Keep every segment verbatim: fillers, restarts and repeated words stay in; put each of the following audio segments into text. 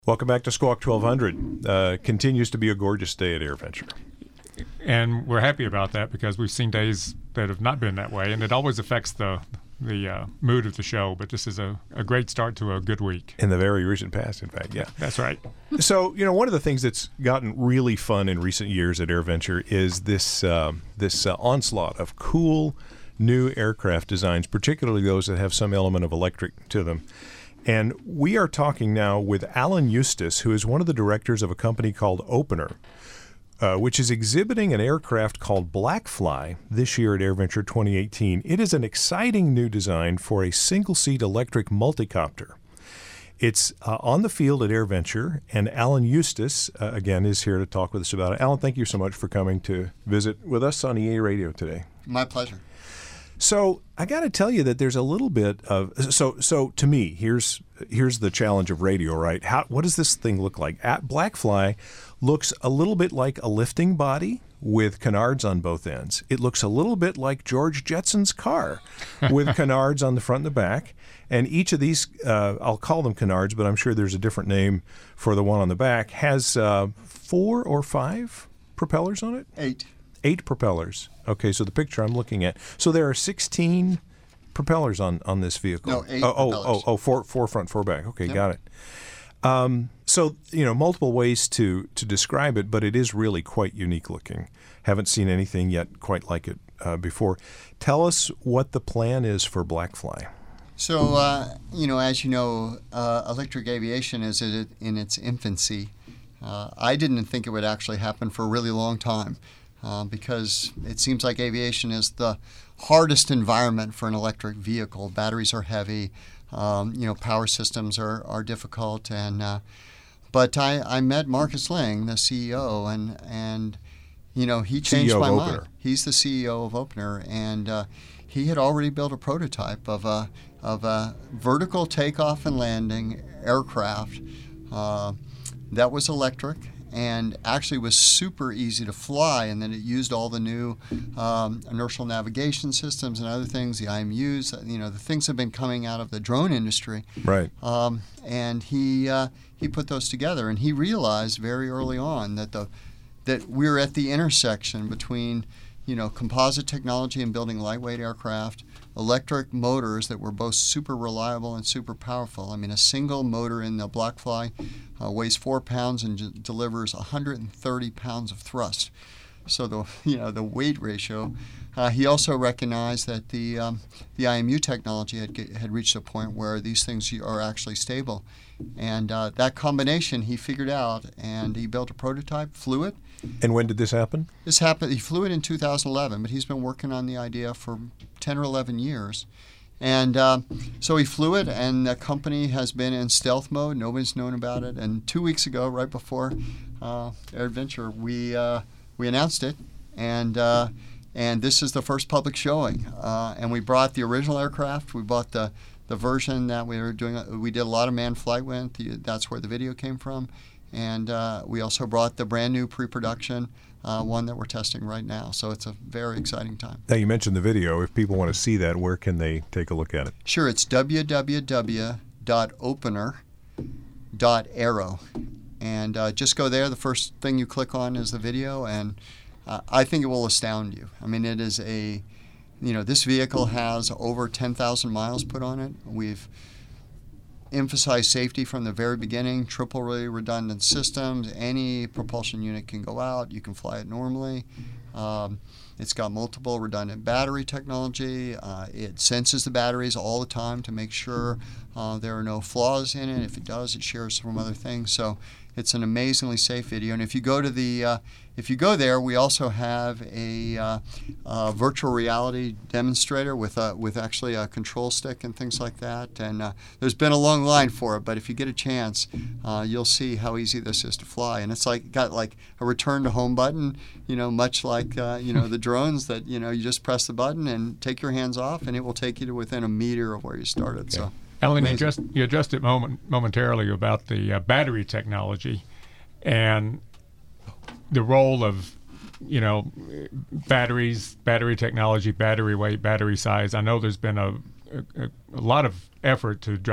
Welcome back to Squawk twelve hundred. Uh, continues to be a gorgeous day at AirVenture. And we're happy about that because we've seen days that have not been that way, and it always affects the the uh, mood of the show. But this is a, a great start to a good week. In the very recent past, in fact, yeah. That's right. So, you know, one of the things that's gotten really fun in recent years at AirVenture is this, uh, this uh, onslaught of cool new aircraft designs, particularly those that have some element of electric to them. And we are talking now with Alan Eustace, who is one of the directors of a company called Opener, uh, which is exhibiting an aircraft called Blackfly this year at AirVenture twenty eighteen. It is an exciting new design for a single-seat electric multicopter. It's uh, on the field at AirVenture, and Alan Eustace, uh, again, is here to talk with us about it. Alan, thank you so much for coming to visit with us on E A Radio today. My pleasure. So I got to tell you that there's a little bit of so so to me here's here's the challenge of radio, right? How what does this thing look like? At Blackfly looks a little bit like a lifting body with canards on both ends. It looks a little bit like George Jetson's car with canards on the front and the back. And each of these, uh, I'll call them canards, but I'm sure there's a different name for the one on the back, has uh, four or five propellers on it? Eight. Eight propellers. Okay, so the picture I'm looking at. So there are sixteen propellers on, on this vehicle. No, eight oh, oh, propellers. oh, oh, four, four front, four back. Okay, Yep. got it. Um, so, you know, multiple ways to, to describe it, but it is really quite unique looking. Haven't seen anything yet quite like it uh, before. Tell us what the plan is for Blackfly. So, uh, you know, as you know, uh, electric aviation is in its infancy. Uh, I didn't think it would actually happen for a really long time. Uh, because it seems like aviation is the hardest environment for an electric vehicle. Batteries are heavy, um, you know, power systems are, are difficult. And uh, but I, I met Marcus Ling, the C E O, and and you know he changed C E O my of mind. Opener. He's the C E O of Opener, and uh, he had already built a prototype of a of a vertical takeoff and landing aircraft uh, that was electric. And actually was super easy to fly, and then it used all the new um, inertial navigation systems and other things, the I M Us, you know, the things have been coming out of the drone industry. Right. Um, and he uh, he put those together, and he realized very early on that the that we're at the intersection between, you know, composite technology and building lightweight aircraft, electric motors that were both super reliable and super powerful. I mean, a single motor in the Blackfly uh, weighs four pounds and j- delivers one hundred thirty pounds of thrust. So the you know the weight ratio. Uh, he also recognized that the um, the I M U technology had get, had reached a point where these things are actually stable, and uh, that combination he figured out, and he built a prototype, flew it. And when did this happen? This happened. He flew it in two thousand eleven, but he's been working on the idea for ten or eleven years. And uh, so he flew it, and the company has been in stealth mode. Nobody's known about it. And two weeks ago, right before uh, AirVenture, we uh, we announced it, and uh, and this is the first public showing. Uh, and we brought the original aircraft. We bought the the version that we were doing. We did a lot of manned flight with. The, that's where the video came from. And uh, we also brought the brand new pre-production uh, one that we're testing right now. So it's a very exciting time. Now, you mentioned the video. If people want to see that, where can they take a look at it? Sure, it's w w w dot opener dot aero. And uh, just go there. The first thing you click on is the video, and uh, I think it will astound you. I mean, it is a, you know, this vehicle has over ten thousand miles put on it. We've emphasize safety from the very beginning, triple redundant systems. Any propulsion unit can go out. You can fly it normally. Um, it's got multiple redundant battery technology. Uh, it senses the batteries all the time to make sure uh, there are no flaws in it. If it does, it shares from other things. So it's an amazingly safe video. And if you go to the, uh, if you go there, we also have a uh, uh, virtual reality demonstrator with a, with actually a control stick and things like that. And uh, there's been a long line for it, but if you get a chance, uh, you'll see how easy this is to fly. And it's like got like a return to home button, you know, much like uh, you know the drones that you know you just press the button and take your hands off, and it will take you to within a meter of where you started. Okay. So. Alan, you just you addressed it moment, momentarily about the uh, battery technology and the role of, you know, batteries, battery technology, battery weight, battery size. I know there's been a, a, a lot of effort to drive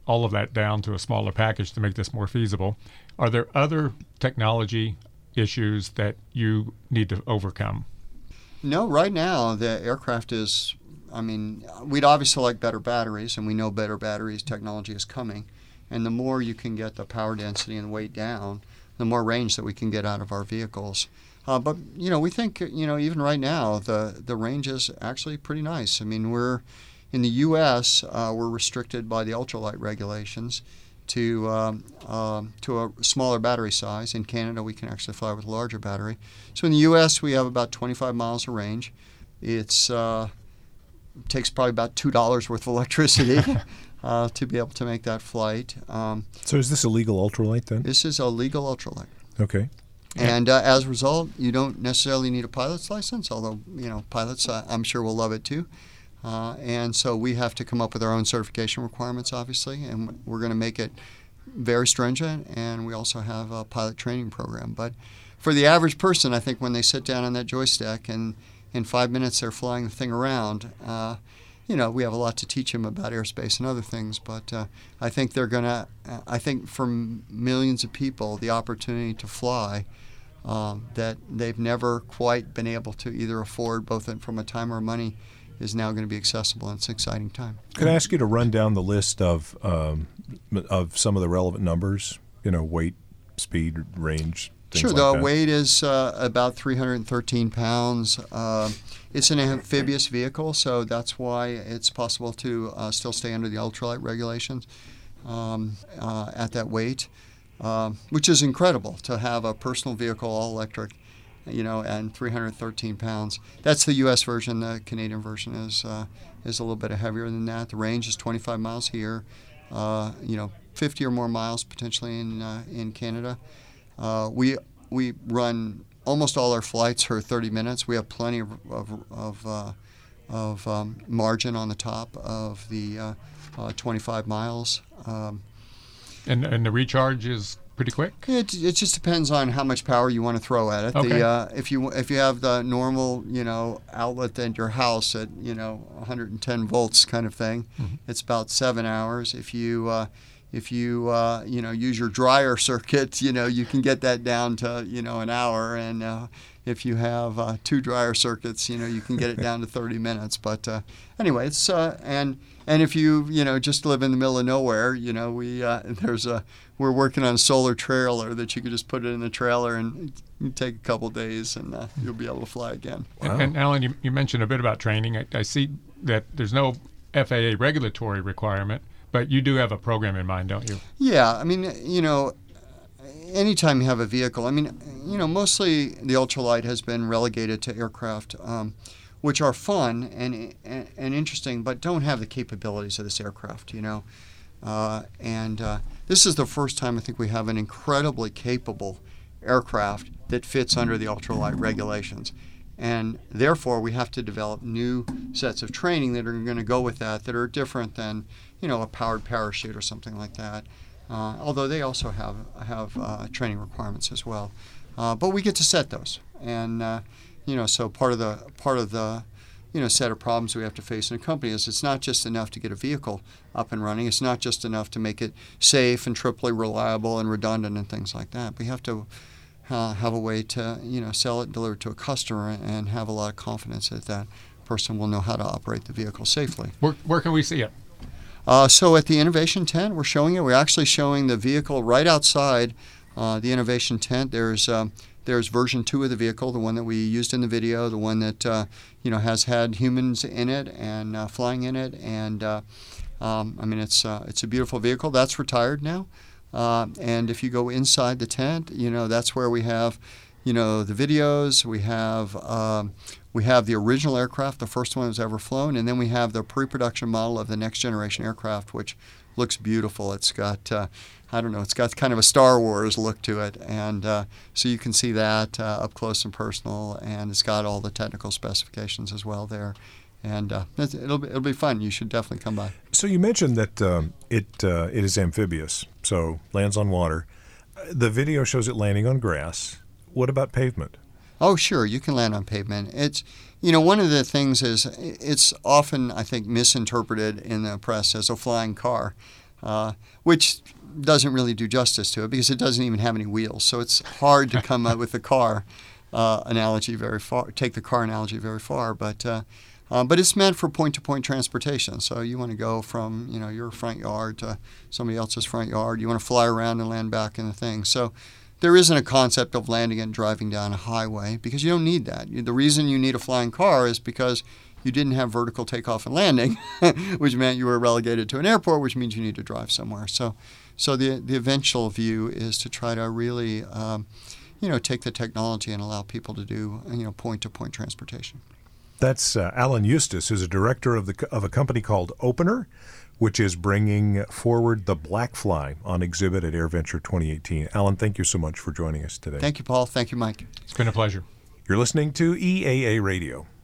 all of that down to a smaller package to make this more feasible. Are there other technology issues that you need to overcome? No, right now the aircraft is, I mean, we'd obviously like better batteries, and we know better batteries technology is coming. And the more you can get the power density and weight down, the more range that we can get out of our vehicles. Uh, but, you know, we think, you know, even right now, the, the range is actually pretty nice. I mean, we're, in the U S, uh, we're restricted by the ultralight regulations to um, um, to a smaller battery size. In Canada, we can actually fly with a larger battery. So in the U S, we have about twenty-five miles of range. It's uh, takes probably about two dollars worth of electricity uh, to be able to make that flight. Um, So is this a legal ultralight then? this is a legal ultralight. Okay. And uh, as a result, you don't necessarily need a pilot's license, although, you know, pilots, uh, I'm sure, will love it too. Uh, and so we have to come up with our own certification requirements, obviously, and we're going to make it very stringent, and we also have a pilot training program. But for the average person, I think when they sit down on that joystick and in five minutes they're flying the thing around, uh, you know, we have a lot to teach them about airspace and other things, but uh, I think they're going to, I think for millions of people, the opportunity to fly um, that they've never quite been able to either afford, both from a time or money, is now going to be accessible, and it's an exciting time. Could I ask you to run down the list of um, of some of the relevant numbers? You know, weight, speed, range, things Sure. like The that. weight is uh, about three hundred thirteen pounds. Uh, it's an amphibious vehicle, so that's why it's possible to uh, still stay under the ultralight regulations um, uh, at that weight, uh, which is incredible to have a personal vehicle all electric, you know, and three hundred thirteen pounds. That's the U S version. The Canadian version is uh, is a little bit heavier than that. The range is twenty-five miles here, uh, you know, fifty or more miles potentially in uh, in Canada. Uh, we we run almost all our flights for thirty minutes. We have plenty of of of, uh, of um, margin on the top of the uh, uh, twenty-five miles. Um, And and the recharge is pretty quick? It it just depends on how much power you want to throw at it. Okay. The, uh, if you if you have the normal, you know, outlet at your house at, you know, one hundred ten volts kind of thing, Mhm. it's about seven hours. If you uh, if you uh, you know, use your dryer circuit, you know, you can get that down to, you know, an hour. And uh, if you have uh, two dryer circuits, you know, you can get it down to thirty minutes. But uh, anyway, it's uh, and and if you you know just live in the middle of nowhere, you know, we uh, there's a we're working on a solar trailer that you could just put it in the trailer and you take a couple days and uh, you'll be able to fly again. Wow. And, and Alan, you, you mentioned a bit about training. I, I see that there's no F A A regulatory requirement, but you do have a program in mind, don't you? Yeah, I mean, you know, anytime you have a vehicle, I mean, you know, mostly the ultralight has been relegated to aircraft, um, which are fun and, and and interesting, but don't have the capabilities of this aircraft, you know. Uh, and uh, this is the first time I think we have an incredibly capable aircraft that fits under the ultralight regulations. And therefore, we have to develop new sets of training that are going to go with that, that are different than, you know, a powered parachute or something like that. Uh, although they also have have uh, training requirements as well. Uh, but we get to set those, and uh, you know, so part of the part of the you know set of problems we have to face in a company is it's not just enough to get a vehicle up and running. It's not just enough to make it safe and triply reliable and redundant and things like that. We have to uh, have a way to you know sell it and deliver it to a customer and have a lot of confidence that that person will know how to operate the vehicle safely. Where, where can we see it? Uh, so at the Innovation Tent, we're showing it. We're actually showing the vehicle right outside uh, the Innovation Tent. There's um, there's version two of the vehicle, the one that we used in the video, the one that uh, you know has had humans in it and uh, flying in it. And uh, um, I mean, it's uh, it's a beautiful vehicle. That's retired now. Uh, and if you go inside the tent, you know that's where we have, you know, the videos. We have um, we have the original aircraft, the first one that was ever flown, and then we have the pre-production model of the next generation aircraft, which looks beautiful. It's got, uh, I don't know, it's got kind of a Star Wars look to it, and uh, so you can see that uh, up close and personal, and it's got all the technical specifications as well there, and uh, it'll be, it'll be fun. You should definitely come by. So you mentioned that um, it uh, it is amphibious, so lands on water. The video shows it landing on grass. What about pavement? Oh, sure, you can land on pavement. It's, you know, one of the things is it's often, I think, misinterpreted in the press as a flying car. uh, which doesn't really do justice to it because it doesn't even have any wheels. So it's hard to come up with the car uh, analogy very far, take the car analogy very far. But uh, uh, but it's meant for point-to-point transportation. So you want to go from you know your front yard to somebody else's front yard. You want to fly around and land back in the thing. So there isn't a concept of landing and driving down a highway because you don't need that. The reason you need a flying car is because you didn't have vertical takeoff and landing, which meant you were relegated to an airport, which means you need to drive somewhere. So, so the the eventual view is to try to really, um, you know, take the technology and allow people to do, you know, point-to-point transportation. That's uh, Alan Eustace, who's a director of the of a company called Opener, which is bringing forward the Blackfly on exhibit at AirVenture twenty eighteen. Alan, thank you so much for joining us today. Thank you, Paul. Thank you, Mike. It's been a pleasure. You're listening to E A A Radio.